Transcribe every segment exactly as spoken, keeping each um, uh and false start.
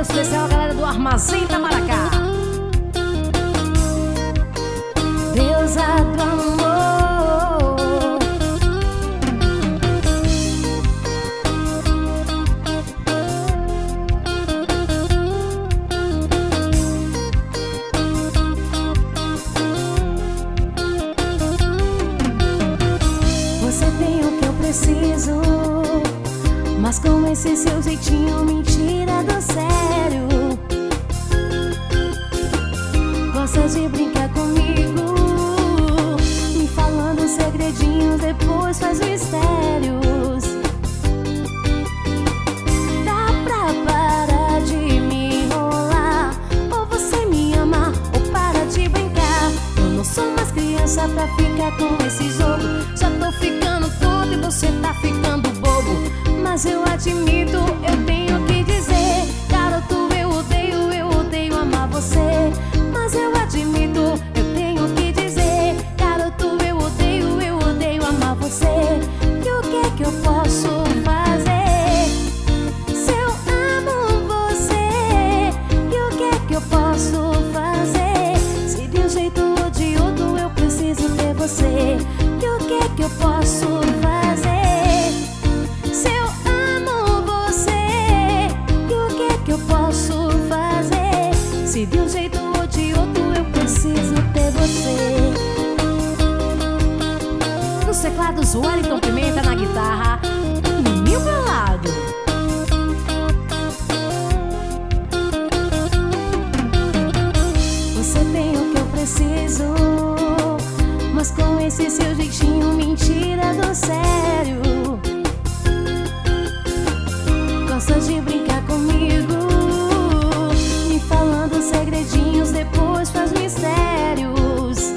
especial a galera do Armazém da Maracá. Deusa do amor. Você tem o que eu preciso, mas com esse seu jeitinho me tira do sério. Gosta de brincar comigo, me falando segredinhos, depois faz mistérios. Dá pra parar de me enrolar, ou você me ama, ou para de brincar. Eu não sou mais criança pra ficar com esse jogo. Já tô ficando tonto e você tá ficando bobo. Mas eu admito, eu tenho que dizer, garoto, eu odeio, eu odeio amar você. Mas eu admito, eu tenho que dizer, garoto, eu odeio, eu odeio amar você. E o que é que eu posso fazer se eu amo você? E o que é que eu posso fazer se de um jeito ou de outro eu preciso ter você? E o que é que eu posso fazer se eu amo você? E o que é que eu posso fazer se de um jeito ou de outro eu preciso ter você? Nos teclados, Wellington Pimenta, na guitarra, Ninho Pelado. Você tem o que eu preciso, mas com esse seu jeitinho me tira do sério. Gosta de brincar comigo, me falando segredinhos, depois faz mistérios.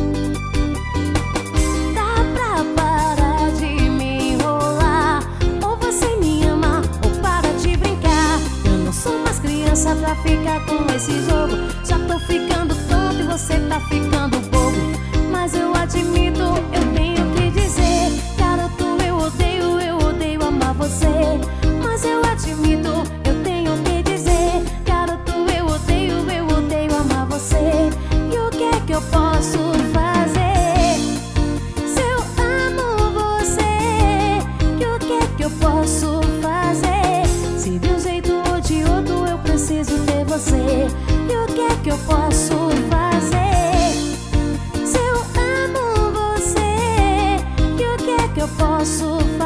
Dá pra parar de me enrolar, ou você me ama, ou para de brincar. Eu não sou mais criança pra ficar com esse jogo. Já tô ficando tonto e você tá ficando bobo. Mas eu admito, eu tenho que dizer, garoto, eu odeio, eu odeio amar você. Mas eu admito, eu tenho que dizer, garoto, eu odeio, eu odeio amar você. E o que é que eu posso fazer se eu amo você? E o que é que eu posso fazer se de um jeito ou de outro eu preciso ter você? E o que é que eu posso fazer se eu amo você? E o que é que eu posso fazer